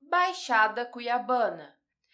Baixada Cuiabana.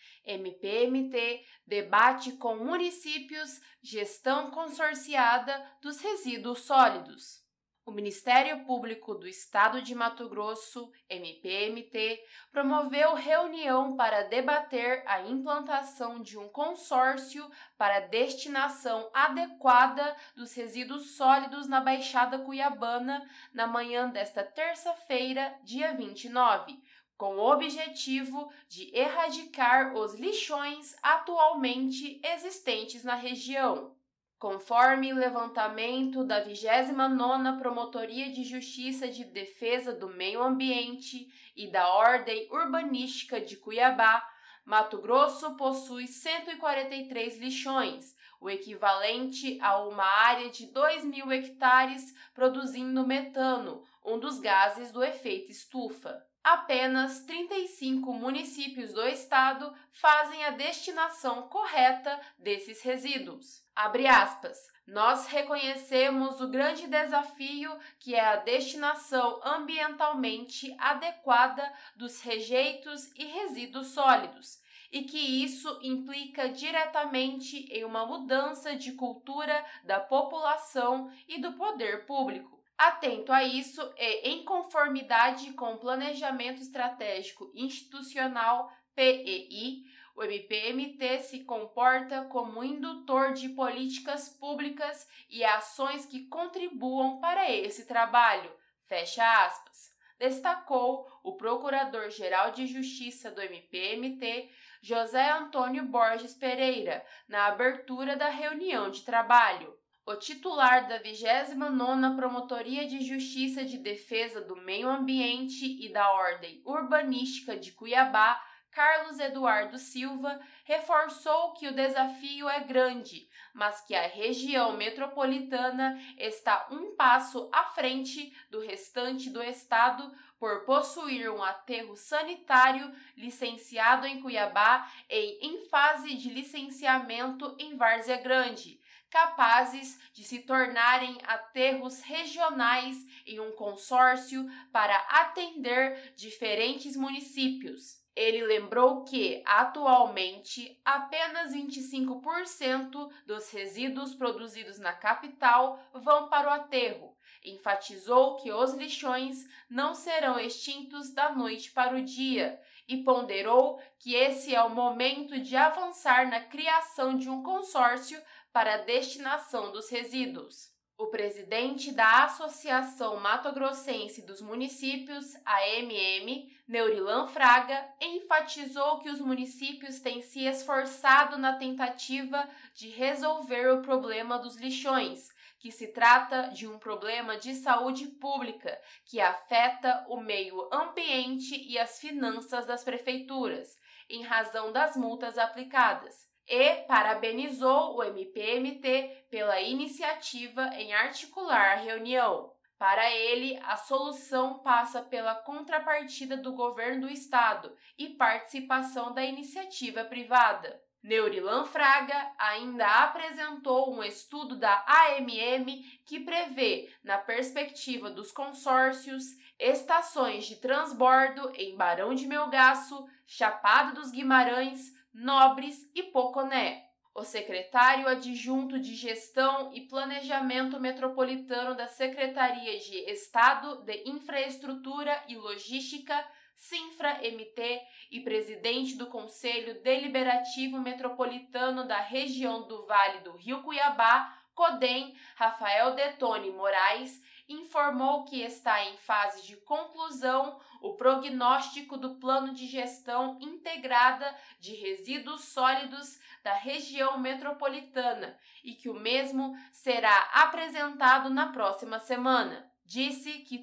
MPMT debate com municípios gestão consorciada dos resíduos sólidos. O Ministério Público do Estado de Mato Grosso, MPMT, promoveu reunião para debater a implantação de um consórcio para destinação adequada dos resíduos sólidos na Baixada Cuiabana na manhã desta terça-feira, dia 29, com o objetivo de erradicar os lixões atualmente existentes na região. Conforme levantamento da 29ª Promotoria de Justiça de Defesa do Meio Ambiente e da Ordem Urbanística de Cuiabá, Mato Grosso possui 143 lixões, o equivalente a uma área de 2.000 hectares produzindo metano, um dos gases do efeito estufa. Apenas 35 municípios do estado fazem a destinação correta desses resíduos. Abre aspas. Nós reconhecemos o grande desafio que é a destinação ambientalmente adequada dos rejeitos e resíduos sólidos, e que isso implica diretamente em uma mudança de cultura da população e do poder público. Atento a isso e em conformidade com o Planejamento Estratégico Institucional, PEI, o MPMT se comporta como indutor de políticas públicas e ações que contribuam para esse trabalho. Fecha aspas. Destacou o Procurador-Geral de Justiça do MPMT, José Antônio Borges Pereira, na abertura da reunião de trabalho. O titular da 29ª Promotoria de Justiça de Defesa do Meio Ambiente e da Ordem Urbanística de Cuiabá, Carlos Eduardo Silva, reforçou que o desafio é grande, mas que a região metropolitana está um passo à frente do restante do estado por possuir um aterro sanitário licenciado em Cuiabá e em fase de licenciamento em Várzea Grande, capazes de se tornarem aterros regionais em um consórcio para atender diferentes municípios. Ele lembrou que, atualmente, apenas 25% dos resíduos produzidos na capital vão para o aterro. Enfatizou que os lixões não serão extintos da noite para o dia e ponderou que esse é o momento de avançar na criação de um consórcio para a destinação dos resíduos. O presidente da Associação Mato Grossense dos Municípios, AMM, Neurilan Fraga, enfatizou que os municípios têm se esforçado na tentativa de resolver o problema dos lixões, que se trata de um problema de saúde pública que afeta o meio ambiente e as finanças das prefeituras, em razão das multas aplicadas. E parabenizou o MPMT pela iniciativa em articular a reunião. Para ele, a solução passa pela contrapartida do governo do estado e participação da iniciativa privada. Neurilan Fraga ainda apresentou um estudo da AMM que prevê, na perspectiva dos consórcios, estações de transbordo em Barão de Melgaço, Chapada dos Guimarães, Nobres e Poconé. O secretário adjunto de Gestão e Planejamento Metropolitano da Secretaria de Estado de Infraestrutura e Logística, Sinfra-MT, e presidente do Conselho Deliberativo Metropolitano da região do Vale do Rio Cuiabá, CODEM, Rafael Detone Moraes, informou que está em fase de conclusão o prognóstico do Plano de Gestão Integrada de Resíduos Sólidos da região metropolitana e que o mesmo será apresentado na próxima semana. Disse que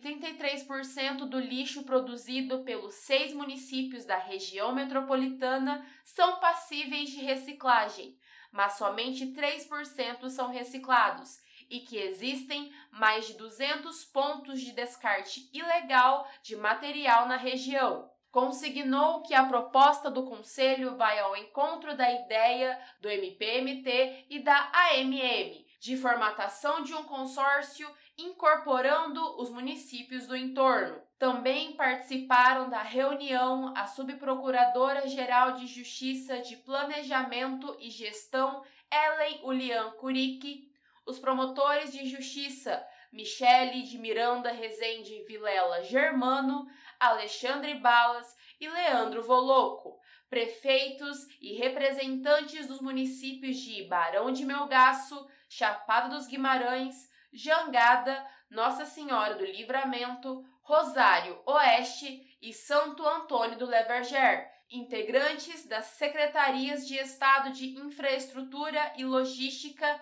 33% do lixo produzido pelos 6 municípios da região metropolitana são passíveis de reciclagem, mas somente 3% são reciclados e que existem mais de 200 pontos de descarte ilegal de material na região. Consignou que a proposta do Conselho vai ao encontro da ideia do MPMT e da AMM de formatação de um consórcio incorporando os municípios do entorno. Também participaram da reunião a Subprocuradora-Geral de Justiça de Planejamento e Gestão, Ellen Ulian Curic, os promotores de justiça Michele de Miranda Rezende Vilela Germano, Alexandre Balas e Leandro Voloco, prefeitos e representantes dos municípios de Barão de Melgaço, Chapada dos Guimarães, Jangada, Nossa Senhora do Livramento, Rosário Oeste e Santo Antônio do Leverger, integrantes das Secretarias de Estado de Infraestrutura e Logística,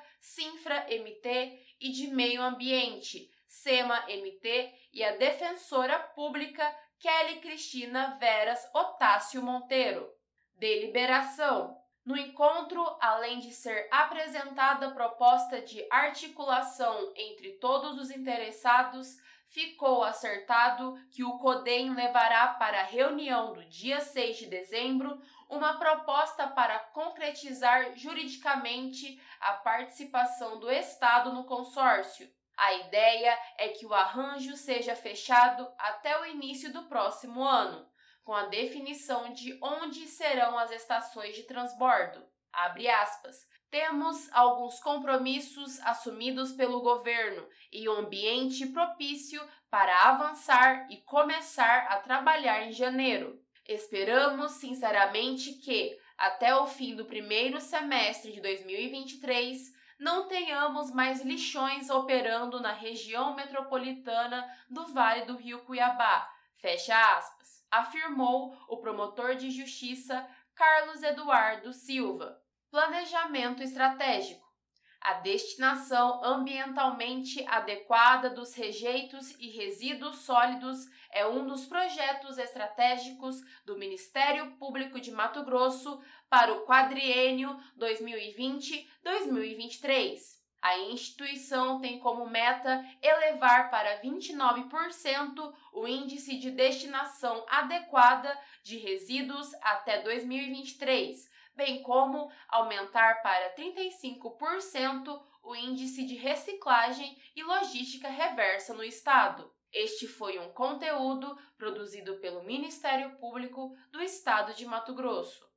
SINFRA-MT, e de Meio Ambiente, SEMA-MT, e a Defensora Pública Kelly Cristina Veras Otácio Monteiro. Deliberação. No encontro, além de ser apresentada a proposta de articulação entre todos os interessados, ficou acertado que o CODEM levará para a reunião do dia 6 de dezembro uma proposta para concretizar juridicamente a participação do Estado no consórcio. A ideia é que o arranjo seja fechado até o início do próximo ano, com a definição de onde serão as estações de transbordo. Abre aspas. Temos alguns compromissos assumidos pelo governo e um ambiente propício para avançar e começar a trabalhar em janeiro. Esperamos sinceramente que, até o fim do primeiro semestre de 2023, não tenhamos mais lixões operando na região metropolitana do Vale do Rio Cuiabá, fecha aspas, afirmou o promotor de justiça Carlos Eduardo Silva. Planejamento estratégico. A destinação ambientalmente adequada dos rejeitos e resíduos sólidos é um dos projetos estratégicos do Ministério Público de Mato Grosso para o quadriênio 2020-2023. A instituição tem como meta elevar para 29% o índice de destinação adequada de resíduos até 2023, bem como aumentar para 35% o índice de reciclagem e logística reversa no Estado. Este foi um conteúdo produzido pelo Ministério Público do Estado de Mato Grosso.